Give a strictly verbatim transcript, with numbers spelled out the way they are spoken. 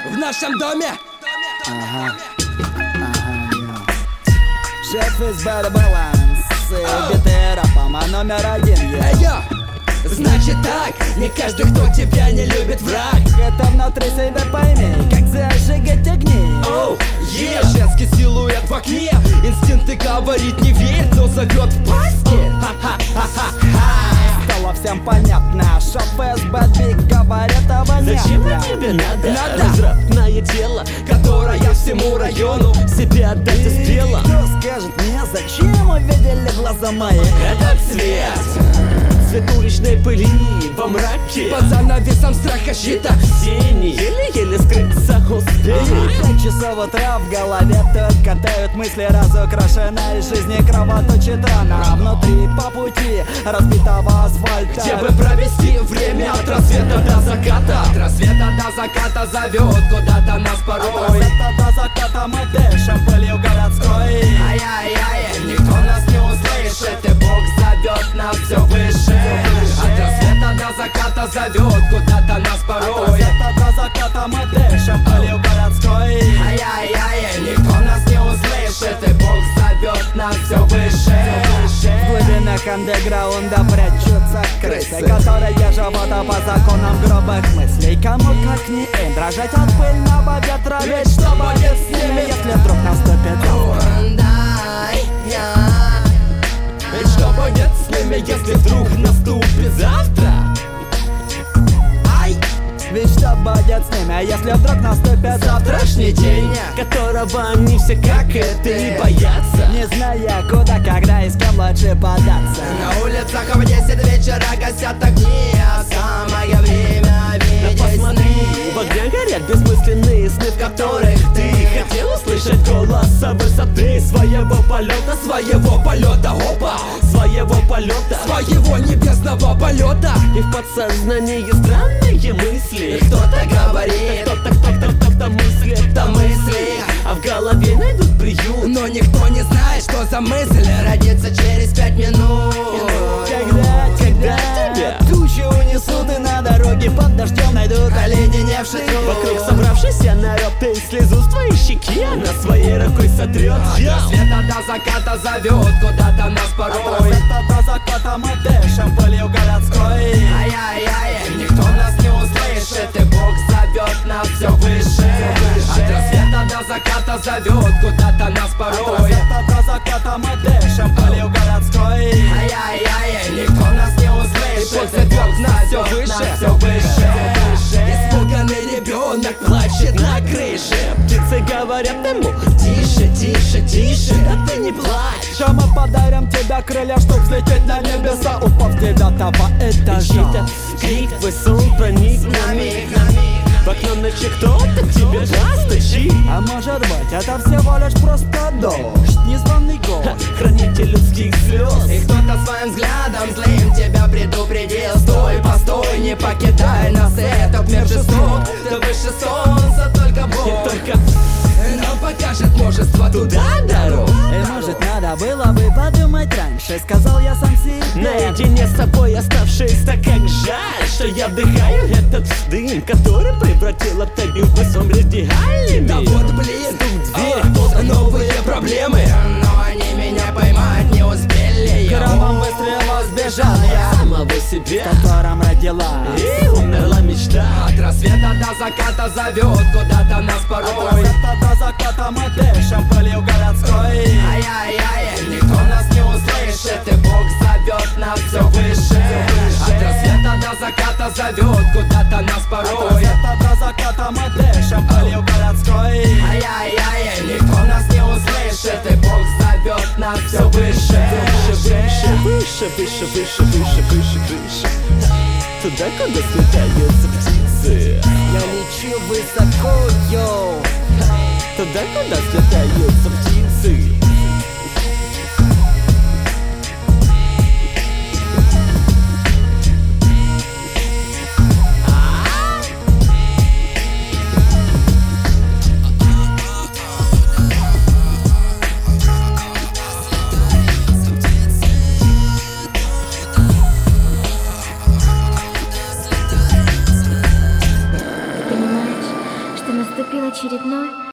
в нашем доме. Ага, ага, йо. Шеф из Bad Balance, биты рэпом, а номер один я. Эй, йо! Значит так, не каждый, кто тебя не любит, враг. Это внутри себя пойми, как зажигать огни. Оу, е, женский силуэт в окне. Инстинкты говорит не верь, но зовет в пасти. Ха-ха-ха-ха-ха. Стало всем понятно, что ФСБ Биг говорит, этого нет. Зачем тебе надо? Надо. Развратное тело, Которая всему району себе отдать успела. Кто скажет мне, зачем увидели глаза мои? этот цвет. Цвет уличной пыли во мраке. Под занавесом страха щита. Тени еле-еле скрыться успели. Пять часов утра в голове только тают мысли, разукрашенной жизни кровоточит рана. Внутри по пути разбитого асфальта. Где бы провести время от рассвета до заката. От рассвета до заката зовет куда-то нас От порой. рассвета до заката мы дышим пылью городской. Ай-яй-яй, никто нас не услышит, и Бог зовет нас все выше. От рассвета до заката зовет куда-то нас От порой. рассвета до заката мы дышим пылью городской. Ай-яй-яй, никто нас не услышит, и Бог зовет нас все выше. В глубинах андеграунда прячутся крысы, Крысы. которые живут по законам грубых мыслей. Кому как не им дрожать от пыльного ветра, ведь что будет с ними, если вдруг наступит завтра? Ведь что будет с ними, если вдруг наступит завтра? Ай! Ведь что будет с ними, если вдруг наступит Завтрашний день, Которого они все как это и боятся. не зная куда, когда и с кем лучше податься. на улицах в десять вечера гасят огни, а самое время Да видеть посмотри, сны, в огнях горят бессмысленные сны, в которых ты хотел услышать голос со высоты своего полета, своего полета, опа, своего полета. своего небесного полета. И в подсознании странные мысли. Кто-то говорит, Кто-то, кто-то, кто-то мыслит, это мысли, а в голове найдут приют. но никто не знает, что за мысль родится через пять минут. Когда, когда тебя тучи унесут и на дороге под дождем найдут Оледеневший труд. Вокруг собравшийся народ, ты слезу с твоей щеки она своей рукой сотрет. От рассвета до заката зовет куда-то нас От порой. рассвета до заката мы дышим пылью городской. Ай-яй-яй, никто нас не услышит, и Бог зовет нас все выше. От рассвета до заката зовет куда-то нас От порой. рассвета до заката мы дышим пылью городской. Ай-яй-яй, никто нас не услышит, и Бог зовет нас все выше, все выше. Испуганный ребенок плачет на крыше. Птицы говорят ему: Тише, тише, тише, да ты не плачь. Что мы подарим тебе крылья, чтоб взлететь на небеса, упав с девятого этажа. чей-то крик твой сон проник На на миг, миг. на миг. В окно ночи кто-то к тебе постучит. А может быть, это всего лишь просто дождь, незваный гость. Хранитель людских слез. И кто-то своим взглядом злым тебя предупредил. Стой, постой, не покидай нас, этот мир жесток. Ты выше солнца, только И Бог только нам покажет множество туда дорог. И может надо было бы подумать раньше, сказал я сам себе. наедине с собой оставшись, так как жаль, что я вдыхаю этот дым, который превратил абсолютно сон реальный Да мир. вот блин, дверь, а, тут новые проблемы, но они меня поймать не успели. Громом выстрела сбежал я, Самого себя в котором родилась. и умерла мечта. От рассвета до заката зовет куда-то нас От порой. рассвета до заката мы дышим пылью городской. Ай-яй-яй, никто нас не услышит, и Бог зовет нас все выше. От рассвета до заката зовет куда-то нас От порой. рассвета до заката мы дышим пылью городской. Ай-яй-яй, никто нас не услышит, и Бог зовет нас все выше. Выше, выше, выше, выше, выше, выше, выше. Туда, куда слетаются птицы. Я лечу высоко, йоу. Туда, куда слетаются птицы. Понимаешь, что наступил очередной